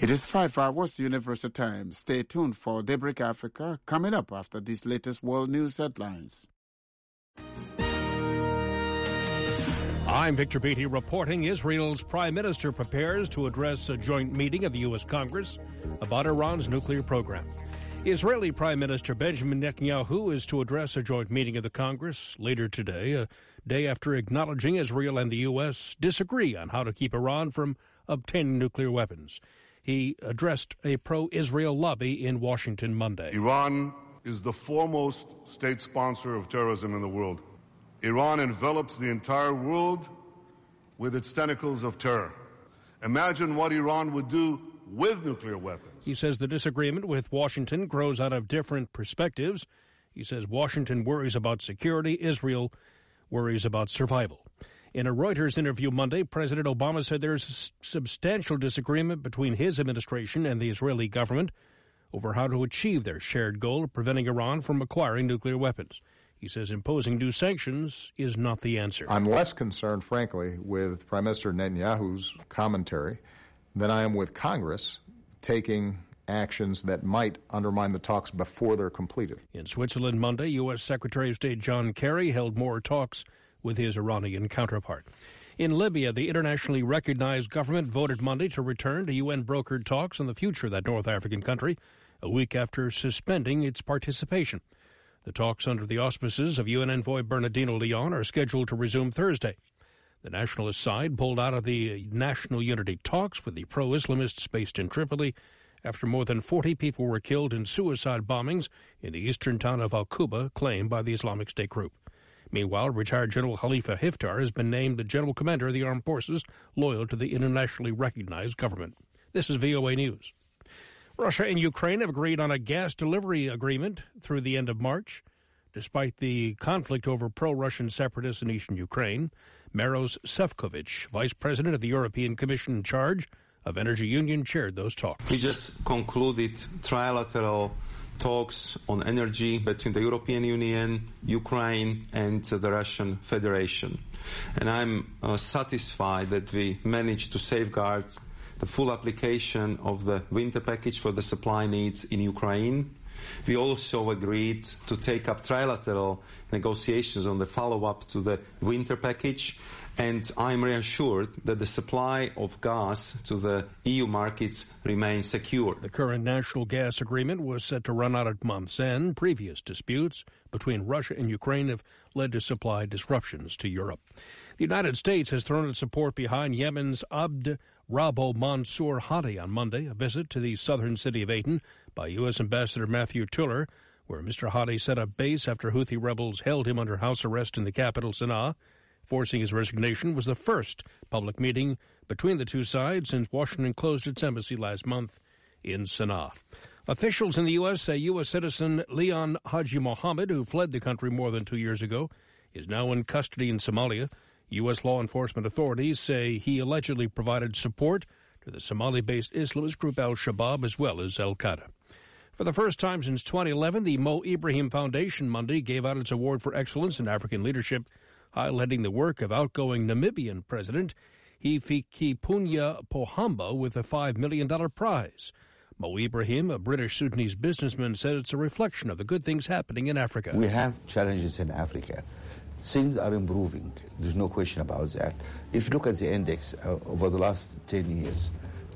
It is 5 hours Universal Time. Stay tuned for Daybreak Africa coming up after these latest world news headlines. I'm Victor Beatty reporting Israel's prime minister prepares to address a joint meeting of the U.S. Congress about Iran's nuclear program. Israeli Prime Minister Benjamin Netanyahu is to address a joint meeting of the Congress later today, a day after acknowledging Israel and the U.S. disagree on how to keep Iran from obtaining nuclear weapons. He addressed a pro-Israel lobby in Washington Monday. Iran is the foremost state sponsor of terrorism in the world. Iran envelops the entire world with its tentacles of terror. Imagine what Iran would do with nuclear weapons. He says the disagreement with Washington grows out of different perspectives. He says Washington worries about security, Israel worries about survival. In a Reuters interview Monday, President Obama said there's substantial disagreement between his administration and the Israeli government over how to achieve their shared goal of preventing Iran from acquiring nuclear weapons. He says imposing new sanctions is not the answer. I'm less concerned, frankly, with Prime Minister Netanyahu's commentary than I am with Congress taking actions that might undermine the talks before they're completed. In Switzerland Monday, U.S. Secretary of State John Kerry held more talks with his Iranian counterpart. In Libya, the internationally recognized government voted Monday to return to UN-brokered talks on the future of that North African country, a week after suspending its participation. The talks under the auspices of UN envoy Bernardino Leon are scheduled to resume Thursday. The nationalist side pulled out of the national unity talks with the pro-Islamists based in Tripoli after more than 40 people were killed in suicide bombings in the eastern town of Al-Quba, claimed by the Islamic State group. Meanwhile, retired General Khalifa Haftar has been named the general commander of the armed forces loyal to the internationally recognized government. This is VOA News. Russia and Ukraine have agreed on a gas delivery agreement through the end of March. Despite the conflict over pro-Russian separatists in eastern Ukraine, Maros Sefcovic, vice president of the European Commission in charge of Energy Union, chaired those talks. We just concluded trilateral talks on energy between the European Union, Ukraine, and the Russian Federation. And I'm satisfied that we managed to safeguard the full application of the winter package for the supply needs in Ukraine. We also agreed to take up trilateral negotiations on the follow-up to the winter package, and I'm reassured that the supply of gas to the EU markets remains secure. The current natural gas agreement was set to run out at month's end. Previous disputes between Russia and Ukraine have led to supply disruptions to Europe. The United States has thrown its support behind Yemen's Abd Rabo Mansour Hadi on Monday, a visit to the southern city of Aden by U.S. Ambassador Matthew Tiller, where Mr. Hadi set up base after Houthi rebels held him under house arrest in the capital, Sana'a. Forcing his resignation was the first public meeting between the two sides since Washington closed its embassy last month in Sana'a. Officials in the U.S. say U.S. citizen Leon Haji Mohammed, who fled the country more than 2 years ago, is now in custody in Somalia. U.S. law enforcement authorities say he allegedly provided support to the Somali-based Islamist group al-Shabaab as well as al-Qaeda. For the first time since 2011, the Mo Ibrahim Foundation Monday gave out its award for excellence in African leadership, highlighting the work of outgoing Namibian President Hifikepunye Pohamba with a $5 million prize. Mo Ibrahim, a British Sudanese businessman, said it's a reflection of the good things happening in Africa. We have challenges in Africa. Things are improving. There's no question about that. If you look at the index over the last 10 years,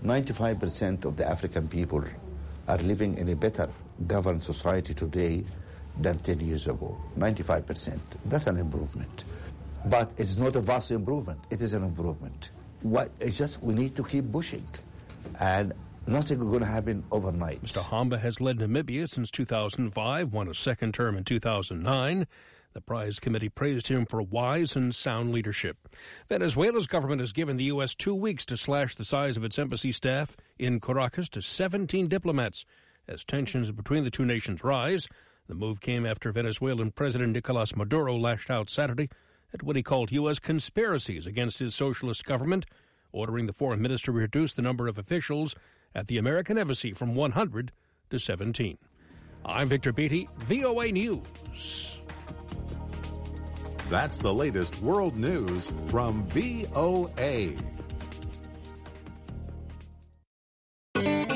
95% of the African people are living in a better governed society today than 10 years ago. 95%. That's an improvement. But it's not a vast improvement. It is an improvement. It's just we need to keep pushing. And nothing is going to happen overnight. Mr. Hamba has led Namibia since 2005, won a second term in 2009. The prize committee praised him for wise and sound leadership. Venezuela's government has given the U.S. 2 weeks to slash the size of its embassy staff in Caracas to 17 diplomats as tensions between the two nations rise. The move came after Venezuelan President Nicolas Maduro lashed out Saturday at what he called U.S. conspiracies against his socialist government, ordering the foreign minister to reduce the number of officials at the American embassy from 100 to 17. I'm Victor Beatty, VOA News. That's the latest world news from VOA.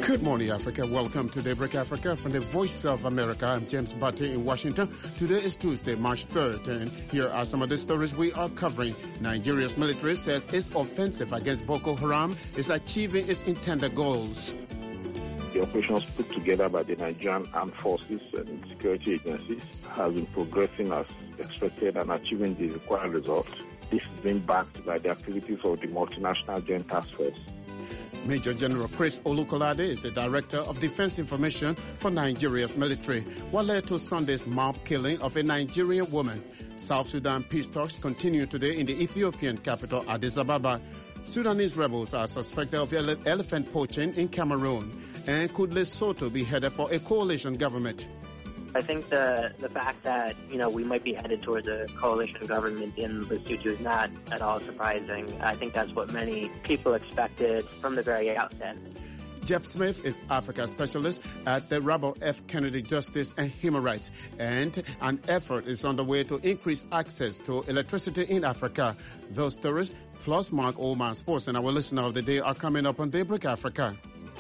Good morning, Africa. Welcome to Daybreak Africa from the Voice of America. I'm James Bate in Washington. Today is Tuesday, March 3rd, and here are some of the stories we are covering. Nigeria's military says its offensive against Boko Haram is achieving its intended goals. The operations put together by the Nigerian Armed Forces and security agencies has been progressing as expected and achieving the required results. This is being backed by the activities of the multinational Joint Task Force. Major General Chris Olukolade is the Director of Defense Information for Nigeria's military. What led to Sunday's mob killing of a Nigerian woman? South Sudan peace talks continue today in the Ethiopian capital, Addis Ababa. Sudanese rebels are suspected of elephant poaching in Cameroon. And could Lesotho be headed for a coalition government? I think the fact that, we might be headed towards a coalition government in Lesotho is not at all surprising. I think that's what many people expected from the very outset. Jeff Smith is Africa specialist at the Robert F. Kennedy Justice and Human Rights, and an effort is underway to increase access to electricity in Africa. Those stories, plus Mark Oman Sports and our listener of the day are coming up on Daybreak Africa.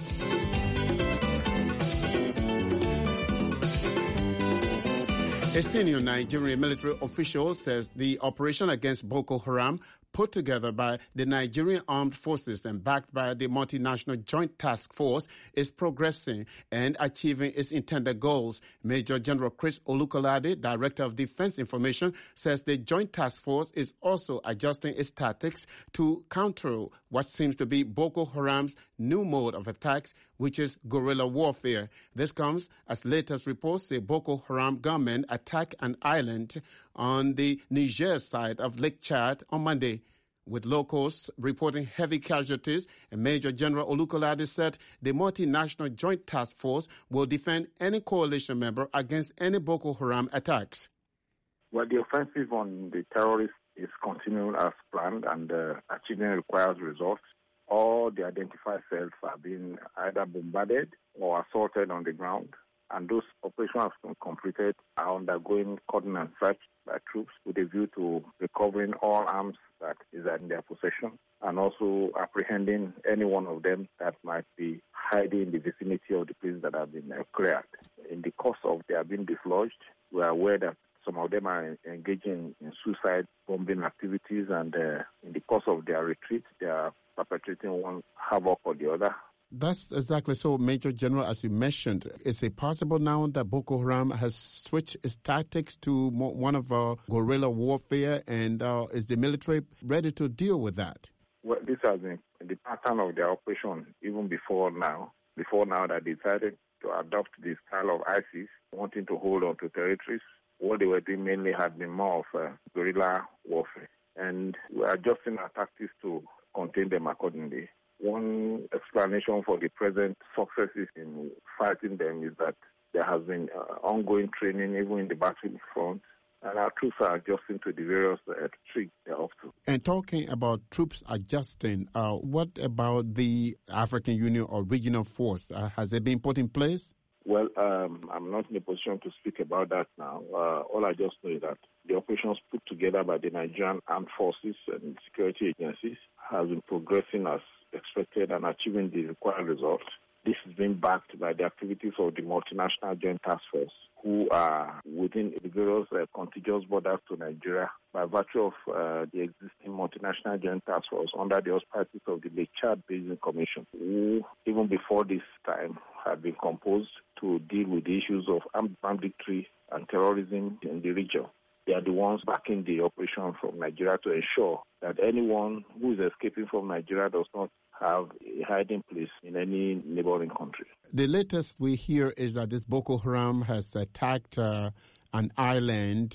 A senior Nigerian military official says the operation against Boko Haram, put together by the Nigerian Armed Forces and backed by the multinational Joint Task Force, is progressing and achieving its intended goals. Major General Chris Olukolade, Director of Defense Information, says the Joint Task Force is also adjusting its tactics to counter what seems to be Boko Haram's new mode of attacks, which is guerrilla warfare. This comes as latest reports say Boko Haram gunmen attacked an island on the Niger side of Lake Chad on Monday, with locals reporting heavy casualties. And Major General Olukolade said the multinational Joint Task Force will defend any coalition member against any Boko Haram attacks. Well, the offensive on the terrorists is continuing as planned and achieving required results. All the identified cells are being either bombarded or assaulted on the ground, and those operations have been completed are undergoing coordinate search by troops with a view to recovering all arms that is in their possession and also apprehending any one of them that might be hiding in the vicinity of the places that have been cleared. In the course of their being dislodged, we are aware that some of them are engaging in suicide bombing activities, and in the course of their retreat, they are perpetrating one havoc or the other. That's exactly so, Major General. As you mentioned, is it possible now that Boko Haram has switched its tactics to one of guerrilla warfare, and is the military ready to deal with that? Well, this has been the pattern of their operation even before now. Before now, they decided to adopt the style of ISIS, wanting to hold on to territories. What they were doing mainly had been more of guerrilla warfare, and we are adjusting our tactics to contain them accordingly. One explanation for the present successes in fighting them is that there has been ongoing training even in the battlefront, and our troops are adjusting to the various tricks they're up to. And talking about troops adjusting, what about the African Union or regional force? Has it been put in place? Well, I'm not in a position to speak about that now. All I just know is that the operations put together by the Nigerian Armed Forces and security agencies has been progressing as expected and achieving the required results. This is being backed by the activities of the multinational Joint Task Force, who are within the various contiguous borders to Nigeria by virtue of the existing multinational Joint Task Force under the auspices of the Lake Chad Basin Commission, who even before this time had been composed to deal with the issues of armed banditry and terrorism in the region. They are the ones backing the operation from Nigeria to ensure that anyone who is escaping from Nigeria does not have a hiding place in any neighboring country. The latest we hear is that this Boko Haram has attacked an island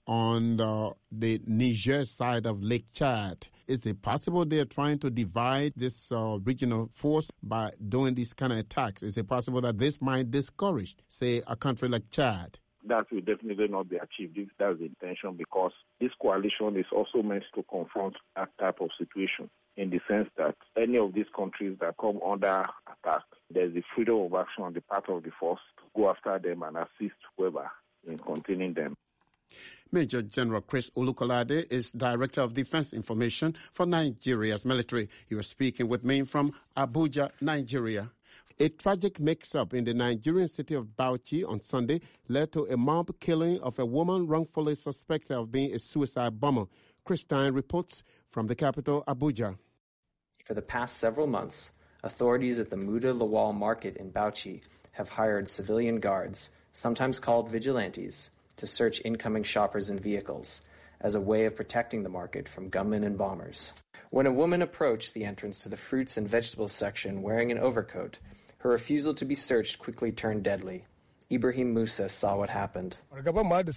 on the Niger side of Lake Chad. Is it possible they're trying to divide this regional force by doing these kind of attacks? Is it possible that this might discourage, say, a country like Chad? That will definitely not be achieved. That's the intention, because this coalition is also meant to confront that type of situation, in the sense that any of these countries that come under attack, there's the freedom of action on the part of the force to go after them and assist whoever in containing them. Major General Chris Olukolade is Director of Defense Information for Nigeria's military. He was speaking with me from Abuja, Nigeria. A tragic mix-up in the Nigerian city of Bauchi on Sunday led to a mob killing of a woman wrongfully suspected of being a suicide bomber. Chris Stein reports from the capital, Abuja. For the past several months, authorities at the Muda Lawal market in Bauchi have hired civilian guards, sometimes called vigilantes, to search incoming shoppers and vehicles as a way of protecting the market from gunmen and bombers. When a woman approached the entrance to the fruits and vegetables section wearing an overcoat, her refusal to be searched quickly turned deadly. Ibrahim Musa saw what happened. Musa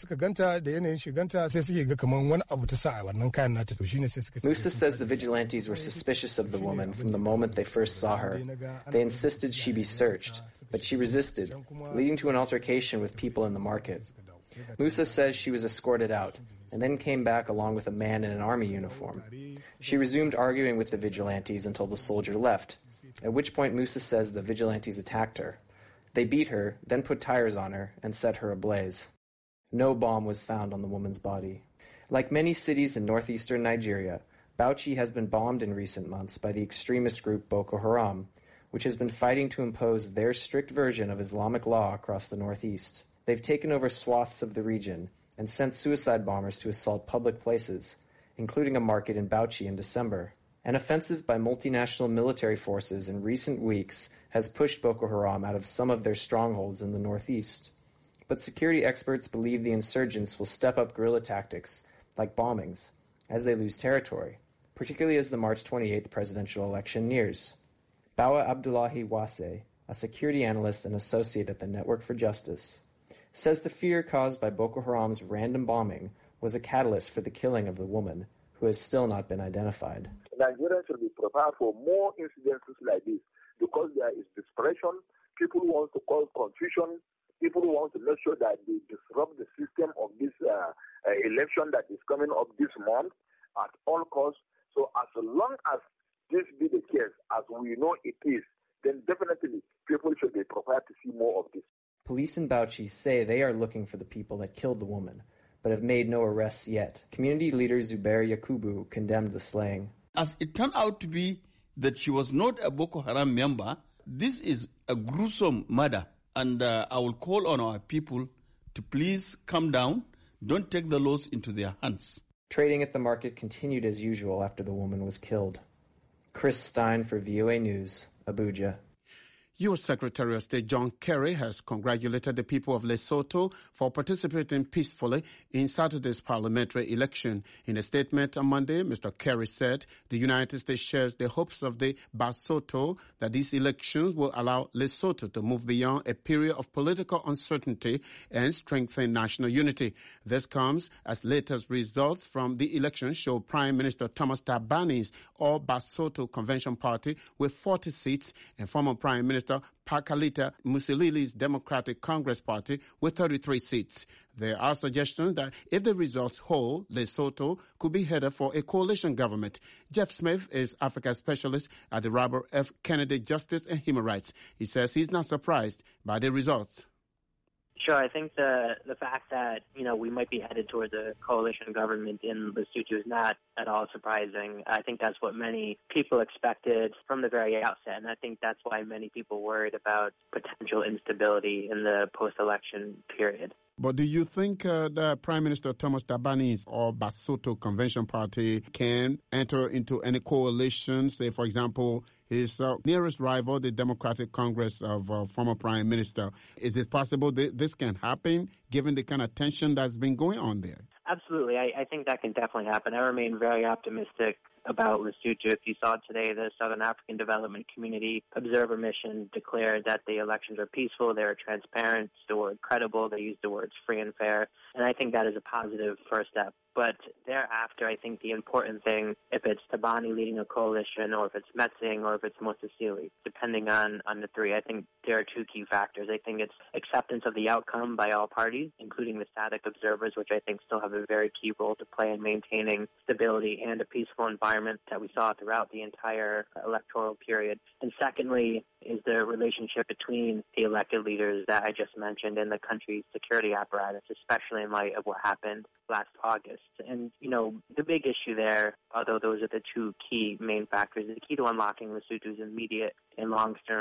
says the vigilantes were suspicious of the woman from the moment they first saw her. They insisted she be searched, but she resisted, leading to an altercation with people in the market. Musa says she was escorted out and then came back along with a man in an army uniform. She resumed arguing with the vigilantes until the soldier left, at which point Musa says the vigilantes attacked her. They beat her, then put tires on her, and set her ablaze. No bomb was found on the woman's body. Like many cities in northeastern Nigeria, Bauchi has been bombed in recent months by the extremist group Boko Haram, which has been fighting to impose their strict version of Islamic law across the northeast. They've taken over swaths of the region and sent suicide bombers to assault public places, including a market in Bauchi in December. An offensive by multinational military forces in recent weeks has pushed Boko Haram out of some of their strongholds in the northeast. But security experts believe the insurgents will step up guerrilla tactics, like bombings, as they lose territory, particularly as the March 28th presidential election nears. Bawa Abdullahi Wase, a security analyst and associate at the Network for Justice, says the fear caused by Boko Haram's random bombing was a catalyst for the killing of the woman, who has still not been identified. Nigerians should be prepared for more incidences like this because there is desperation. People want to cause confusion. People want to make sure that they disrupt the system of this election that is coming up this month at all costs. So as long as this be the case, as we know it is, then definitely people should be prepared to see more of this. Police in Bauchi say they are looking for the people that killed the woman, but have made no arrests yet. Community leader Zubair Yakubu condemned the slaying. As it turned out to be that she was not a Boko Haram member, this is a gruesome murder. And I will call on our people to please calm down, don't take the laws into their hands. Trading at the market continued as usual after the woman was killed. Chris Stein for VOA News, Abuja. U.S. Secretary of State John Kerry has congratulated the people of Lesotho for participating peacefully in Saturday's parliamentary election. In a statement on Monday, Mr. Kerry said the United States shares the hopes of the Basotho that these elections will allow Lesotho to move beyond a period of political uncertainty and strengthen national unity. This comes as latest results from the election show Prime Minister Thomas Tabani's All Basotho Convention Party with 40 seats and former Prime Minister Pakalita Musilili's Democratic Congress Party with 33 seats. There are suggestions that if the results hold, Lesotho could be headed for a coalition government. Jeff Smith is Africa specialist at the Robert F. Kennedy Justice and Human Rights. He says he's not surprised by the results. Sure, I think the fact that, we might be headed towards a coalition government in Lesotho is not at all surprising. I think that's what many people expected from the very outset, and I think that's why many people worried about potential instability in the post-election period. But do you think that Prime Minister Thomas Tabani's or Basotho Convention Party can enter into any coalition, say, for example, his nearest rival, the Democratic Congress of former Prime Minister? Is it possible this can happen, given the kind of tension that's been going on there? Absolutely. I think that can definitely happen. I remain very optimistic about Lesotho. If you saw today, the Southern African Development Community Observer Mission declared that the elections are peaceful, they were transparent, the word credible, they used the words free and fair, and I think that is a positive first step. But thereafter, I think the important thing, if it's Tabani leading a coalition, or if it's Metsing, or if it's Motsoaledi, depending on the three, I think there are two key factors. I think it's acceptance of the outcome by all parties, including the static observers, which I think still have a very key role to play in maintaining stability and a peaceful environment that we saw throughout the entire electoral period. And secondly, is the relationship between the elected leaders that I just mentioned and the country's security apparatus, especially in light of what happened last August. And, the big issue there, although those are the two key main factors, the key to unlocking Lesotho's immediate and long-term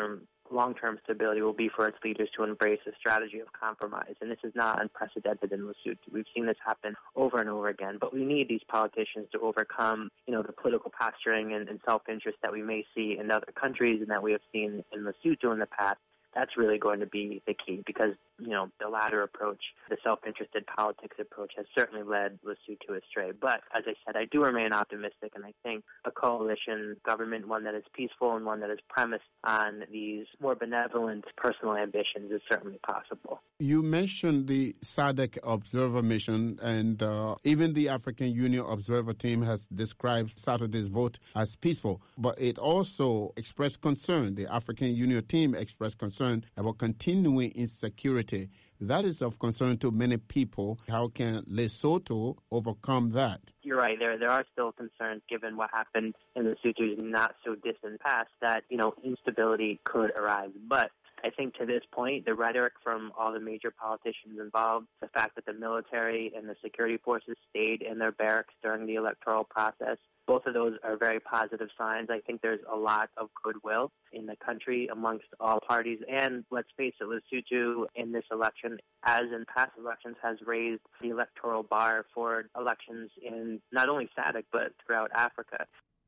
long-term stability will be for its leaders to embrace a strategy of compromise. And this is not unprecedented in Lesotho. We've seen this happen over and over again. But we need these politicians to overcome, the political posturing and self-interest that we may see in other countries and that we have seen in Lesotho in the past. That's really going to be the key because, the latter approach, the self-interested politics approach, has certainly led Lesotho astray. But, as I said, I do remain optimistic, and I think a coalition government, one that is peaceful and one that is premised on these more benevolent personal ambitions, is certainly possible. You mentioned the SADC observer mission, and even the African Union observer team has described Saturday's vote as peaceful. But it also expressed concern. The African Union team expressed concern about continuing insecurity. That is of concern to many people. How can Lesotho overcome that? You're right. There are still concerns given what happened in Lesotho's not so distant past that, instability could arise. But I think to this point, the rhetoric from all the major politicians involved, the fact that the military and the security forces stayed in their barracks during the electoral process, both of those are very positive signs. I think there's a lot of goodwill in the country amongst all parties. And let's face it, Lesotho in this election, as in past elections, has raised the electoral bar for elections in not only SADC but throughout Africa.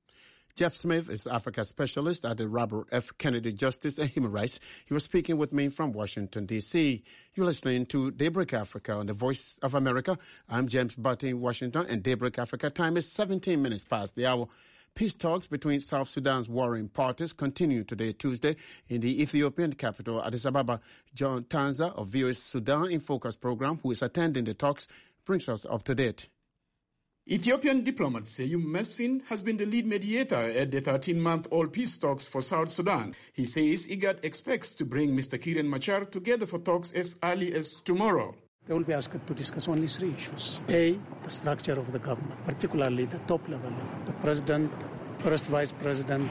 Jeff Smith is Africa Specialist at the Robert F. Kennedy Justice and Human Rights. He was speaking with me from Washington, D.C. You're listening to Daybreak Africa on the Voice of America. I'm James Butte in Washington, and Daybreak Africa time is 17 minutes past the hour. Peace talks between South Sudan's warring parties continue today, Tuesday, in the Ethiopian capital, Addis Ababa. John Tanza of VOA Sudan in Focus program, who is attending the talks, brings us up to date. Ethiopian diplomat Seyum Mesfin has been the lead mediator at the 13-month-old peace talks for South Sudan. He says IGAD expects to bring Mr. Kiir and Machar together for talks as early as tomorrow. They will be asked to discuss only three issues. A, the structure of the government, particularly the top level, the president, first vice president,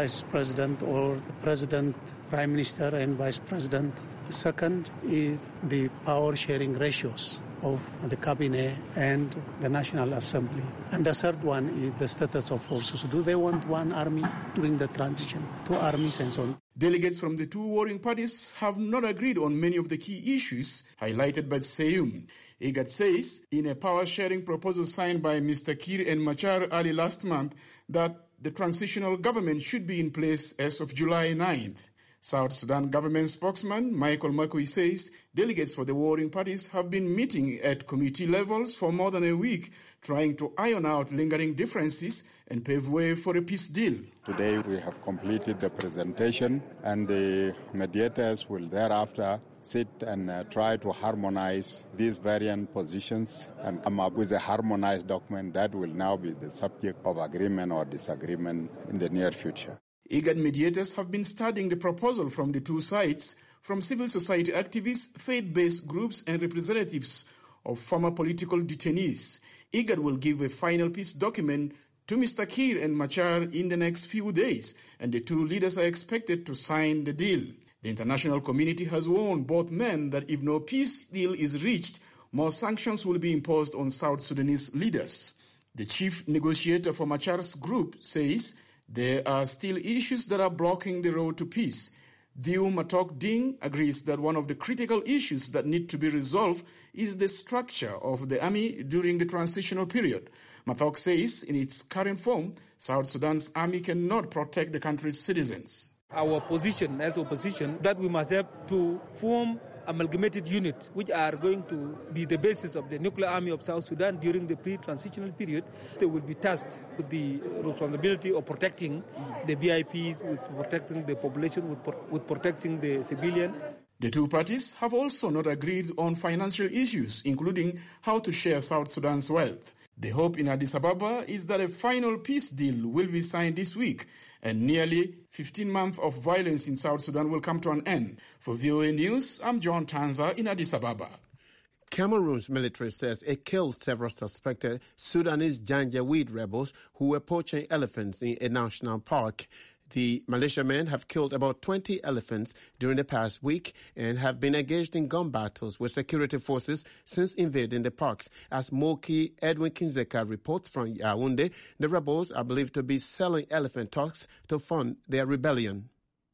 or the president, prime minister, and vice president. The second is the power-sharing ratios of the cabinet and the National Assembly. And the third one is the status of forces. Do they want one army during the transition, two armies, and so on? Delegates from the two warring parties have not agreed on many of the key issues highlighted by Seyum. IGAD says in a power-sharing proposal signed by Mr. Kiir and Machar early last month that the transitional government should be in place as of July 9th. South Sudan government spokesman Michael Makui says delegates for the warring parties have been meeting at committee levels for more than a week, trying to iron out lingering differences and pave way for a peace deal. Today we have completed the presentation, and the mediators will thereafter sit and try to harmonize these variant positions and come up with a harmonized document that will now be the subject of agreement or disagreement in the near future. IGAD mediators have been studying the proposal from the two sides, from civil society activists, faith-based groups, and representatives of former political detainees. IGAD will give a final peace document to Mr. Kiir and Machar in the next few days, and the two leaders are expected to sign the deal. The international community has warned both men that if no peace deal is reached, more sanctions will be imposed on South Sudanese leaders. The chief negotiator for Machar's group says there are still issues that are blocking the road to peace. Viu Matok Ding agrees that one of the critical issues that need to be resolved is the structure of the army during the transitional period. Matok says in its current form, South Sudan's army cannot protect the country's citizens. Our position as opposition that we must have to form amalgamated units which are going to be the basis of the nuclear army of South Sudan during the pre-transitional period. They will be tasked with the responsibility of protecting the VIPs, with protecting the population, with protecting the civilian. The two parties have also not agreed on financial issues, including how to share South Sudan's wealth. The hope in Addis Ababa is that a final peace deal will be signed this week, and nearly 15 months of violence in South Sudan will come to an end. For VOA News, I'm John Tanza in Addis Ababa. Cameroon's military says it killed several suspected Sudanese Janjaweed rebels who were poaching elephants in a national park. The militiamen have killed about 20 elephants during the past week and have been engaged in gun battles with security forces since invading the parks. As Moki Edwin Kinzeka reports from Yaoundé, the rebels are believed to be selling elephant tusks to fund their rebellion.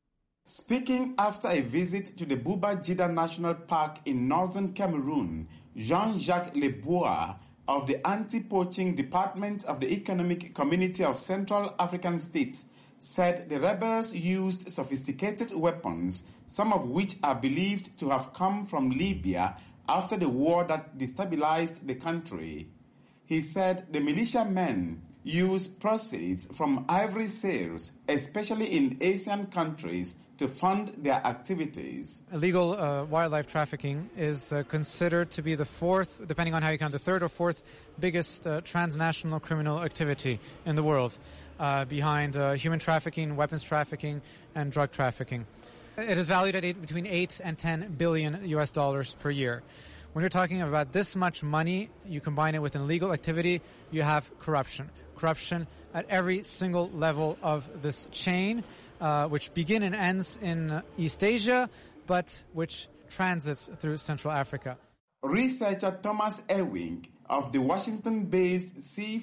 Speaking after a visit to the Buba Jida National Park in northern Cameroon, Jean-Jacques Lebois of the Anti-Poaching Department of the Economic Community of Central African States said the rebels used sophisticated weapons, some of which are believed to have come from Libya after the war that destabilized the country. He said the militiamen use proceeds from ivory sales, especially in Asian countries, to fund their activities. Illegal wildlife trafficking is considered to be the fourth, depending on how you count, the third or fourth biggest transnational criminal activity in the world, behind human trafficking, weapons trafficking, and drug trafficking. It is valued at between 8 and 10 billion US dollars per year. When you're talking about this much money, you combine it with an illegal activity, you have corruption. Corruption at every single level of this chain, which begins and ends in East Asia, but which transits through Central Africa. Researcher Thomas Ewing of the Washington-based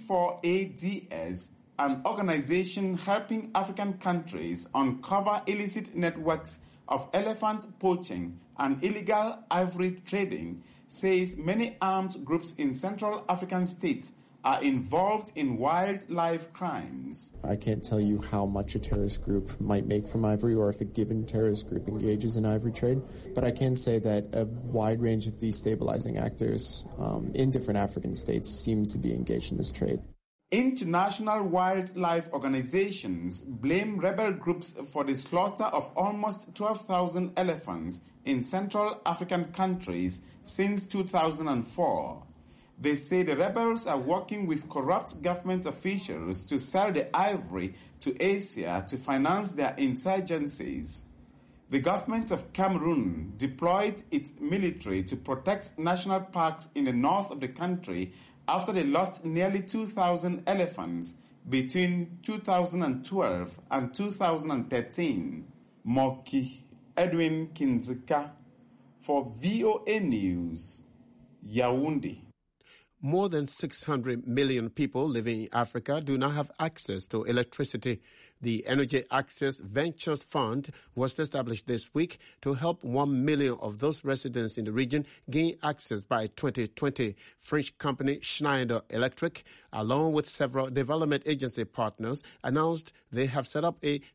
C4ADS, an organization helping African countries uncover illicit networks of elephant poaching and illegal ivory trading, says many armed groups in Central African states are involved in wildlife crimes. I can't tell you how much a terrorist group might make from ivory or if a given terrorist group engages in ivory trade, but I can say that a wide range of destabilizing actors in different African states seem to be engaged in this trade. International wildlife organizations blame rebel groups for the slaughter of almost 12,000 elephants in Central African countries since 2004. They say the rebels are working with corrupt government officials to sell the ivory to Asia to finance their insurgencies. The government of Cameroon deployed its military to protect national parks in the north of the country after they lost nearly 2,000 elephants between 2012 and 2013. Moki Edwin Kinzika for VOA News, Yaoundé. More than 600 million people living in Africa do not have access to electricity. The Energy Access Ventures Fund was established this week to help 1 million of those residents in the region gain access by 2020. French company Schneider Electric, along with several development agency partners, announced they have set up a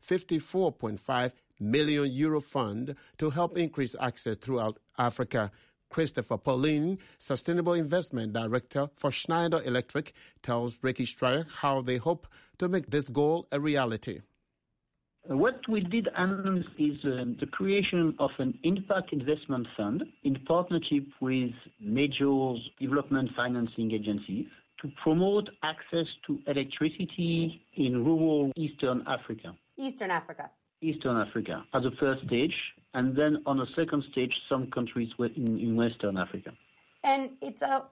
54.5 million euro fund to help increase access throughout Africa. Christopher Pauline, Sustainable Investment Director for Schneider Electric, tells Ricky Stryer how they hope to make this goal a reality. What we did announce is the creation of an impact investment fund in partnership with major development financing agencies to promote access to electricity in rural Eastern Africa. Eastern Africa as a first stage, and then on a second stage, some countries in Western Africa. And it's a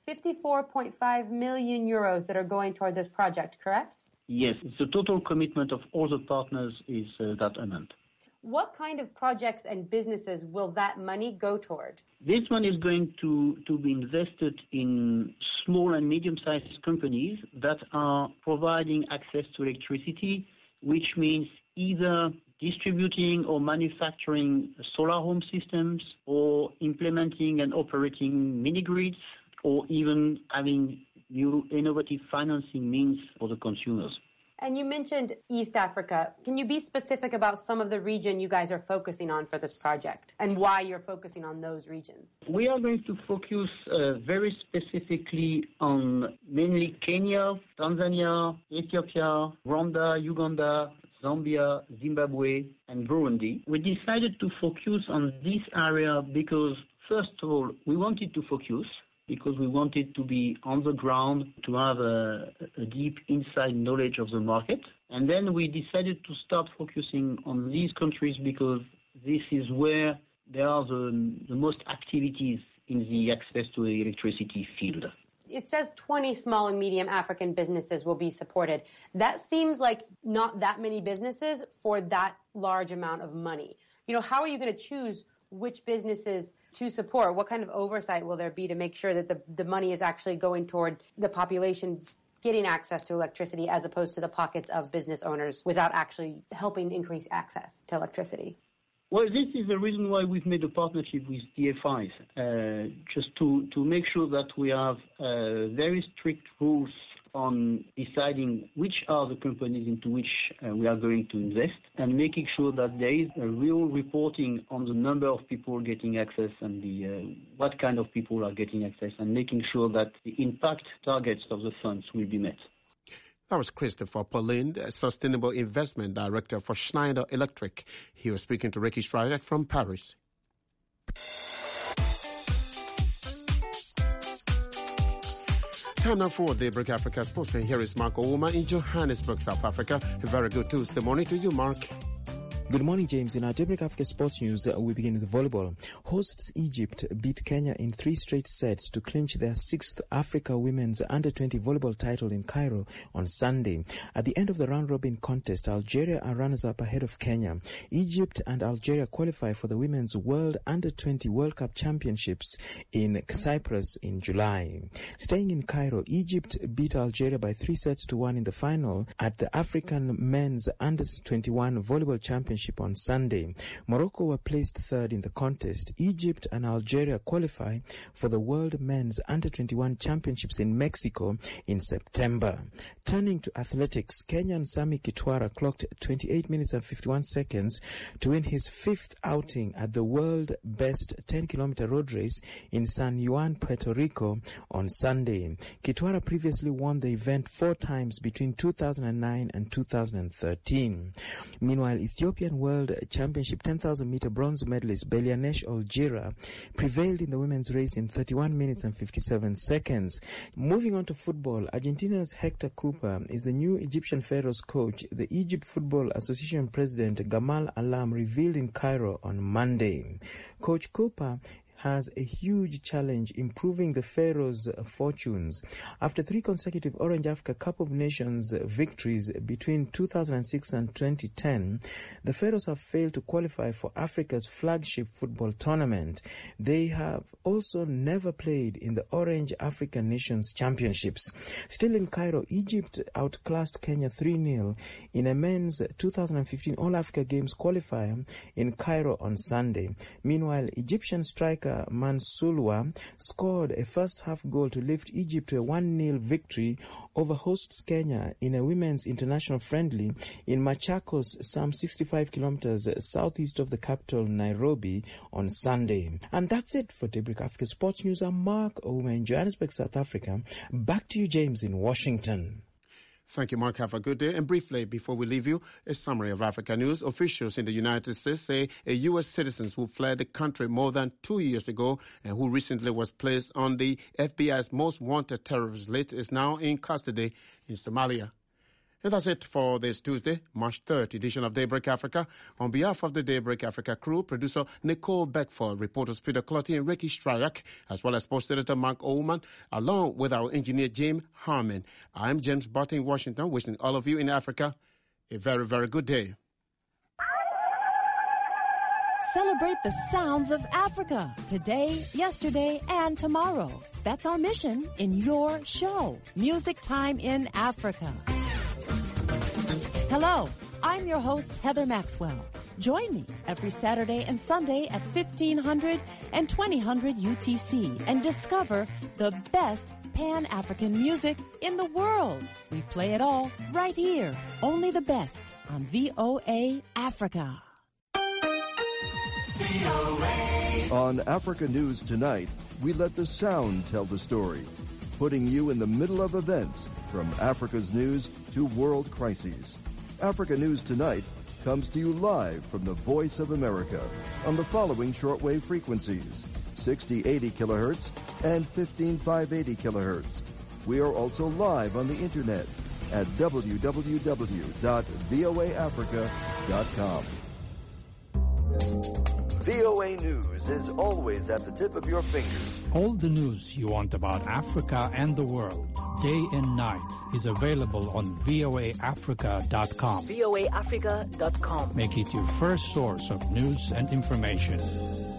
54.5 million euros that are going toward this project, correct? Yes, the total commitment of all the partners is that amount. What kind of projects and businesses will that money go toward? This one is going to be invested in small and medium-sized companies that are providing access to electricity, which means either distributing or manufacturing solar home systems or implementing and operating mini-grids or even having new innovative financing means for the consumers. And you mentioned East Africa. Can you be specific about some of the region you guys are focusing on for this project and why you're focusing on those regions? We are going to focus very specifically on mainly Kenya, Tanzania, Ethiopia, Rwanda, Uganda, Zambia, Zimbabwe, and Burundi. We decided to focus on this area because, first of all, we wanted to focus because we wanted to be on the ground, to have a deep inside knowledge of the market. And then we decided to start focusing on these countries because this is where there are the most activities in the access to the electricity field. It says 20 small and medium African businesses will be supported. That seems like not that many businesses for that large amount of money. You know, how are you going to choose which businesses to support? What kind of oversight will there be to make sure that the money is actually going toward the population getting access to electricity as opposed to the pockets of business owners without actually helping increase access to electricity? Well, this is the reason why we've made a partnership with DFIs, just to make sure that we have very strict rules on deciding which are the companies into which we are going to invest, and making sure that there is a real reporting on the number of people getting access and the what kind of people are getting access, and making sure that the impact targets of the funds will be met. That was Christopher Pauline, Sustainable Investment Director for Schneider Electric. He was speaking to Ricky Stryjak from Paris. Time now for Daybreak Africa Sports, and here is Mark Ouma in Johannesburg, South Africa. A very good Tuesday morning to you, Mark. Good morning, James. In our Daybreak Africa Sports News, we begin with volleyball. Hosts Egypt beat Kenya in 3 straight sets to clinch their 6th Africa Women's Under-20 volleyball title in Cairo on Sunday. At the end of the round-robin contest, Algeria are runners-up ahead of Kenya. Egypt and Algeria qualify for the Women's World Under-20 World Cup Championships in Cyprus in July. Staying in Cairo, Egypt beat Algeria by 3-1 in the final at the African Men's Under-21 Volleyball Championship on Sunday. Morocco were placed 3rd in the contest. Egypt and Algeria qualify for the World Men's Under-21 Championships in Mexico in September. Turning to athletics, Kenyan Sami Kitwara clocked 28 minutes and 51 seconds to win his 5th outing at the world best 10-kilometer road race in San Juan, Puerto Rico on Sunday. Kitwara previously won the event 4 times between 2009 and 2013. Meanwhile, Ethiopian World Championship 10,000-meter bronze medalist Belianesh Olgira prevailed in the women's race in 31 minutes and 57 seconds. Moving on to football, Argentina's Hector Cooper is the new Egyptian Pharaohs coach, the Egypt Football Association president Gamal Alam revealed in Cairo on Monday. Coach Cooper has a huge challenge improving the Pharaohs' fortunes. After 3 consecutive Orange Africa Cup of Nations victories between 2006 and 2010, the Pharaohs have failed to qualify for Africa's flagship football tournament. They have also never played in the Orange African Nations Championships. Still in Cairo, Egypt outclassed Kenya 3-0 in a men's 2015 All-Africa Games qualifier in Cairo on Sunday. Meanwhile, Egyptian striker Mansulwa scored a first-half goal to lift Egypt to a 1-0 victory over hosts Kenya in a women's international friendly in Machakos, some 65 kilometers southeast of the capital, Nairobi, on Sunday. And that's it for Daybreak Africa Sports News. I'm Mark Ouma in Johannesburg, South Africa. Back to you, James, in Washington. Thank you, Mark. Have a good day. And briefly, before we leave you, a summary of Africa news. Officials in the United States say a U.S. citizen who fled the country more than 2 years ago and who recently was placed on the FBI's most wanted terrorist list is now in custody in Somalia. And that's it for this Tuesday, March 3rd edition of Daybreak Africa. On behalf of the Daybreak Africa crew, producer Nicole Beckford, reporters Peter Clotty and Ricky Stryjak, as well as post editor Mark Oman, along with our engineer James Harmon. I'm James Barton in Washington, wishing all of you in Africa a very, very good day. Celebrate the sounds of Africa today, yesterday, and tomorrow. That's our mission in your show, Music Time in Africa. Hello, I'm your host, Heather Maxwell. Join me every Saturday and Sunday at 1500 and 2000 UTC and discover the best Pan-African music in the world. We play it all right here, only the best on VOA Africa. On Africa News Tonight, we let the sound tell the story, putting you in the middle of events from Africa's news to world crises. Africa News Tonight comes to you live from the Voice of America on the following shortwave frequencies, 6080 kilohertz and 15580 kilohertz. We are also live on the internet at www.voaafrica.com. VOA News is always at the tip of your fingers. All the news you want about Africa and the world, day and night, is available on voaafrica.com. voaafrica.com. Make it your first source of news and information.